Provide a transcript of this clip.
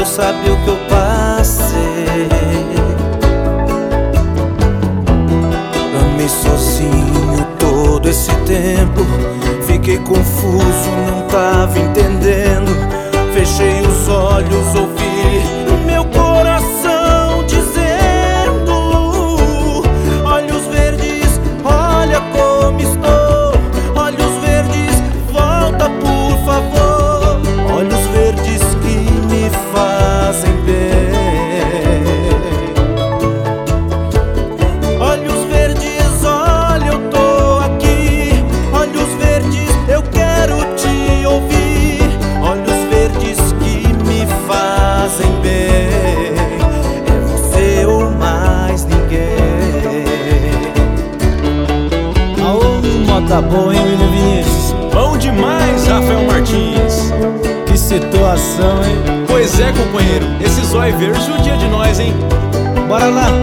sabe o que eu passei. Amei sozinho todo esse tempo, fiquei confuso, não tava entendendo. Fechei os olhos, ouvi meu coração dizendo: olhos verdes, olha como estou. Olhos verdes, volta por favor. Olhos verdes que me fazem bem. Olhos verdes, olha, eu tô aqui. Olhos verdes, eu quero te ouvir. Olhos verdes que me fazem bem. É você ou mais ninguém. Aô, moda boa, hein, William Vinícius? Bom demais, Rafael Martins. Que situação, hein? Pois é, companheiro, esse zóio verde judia de nós, hein? Bora lá!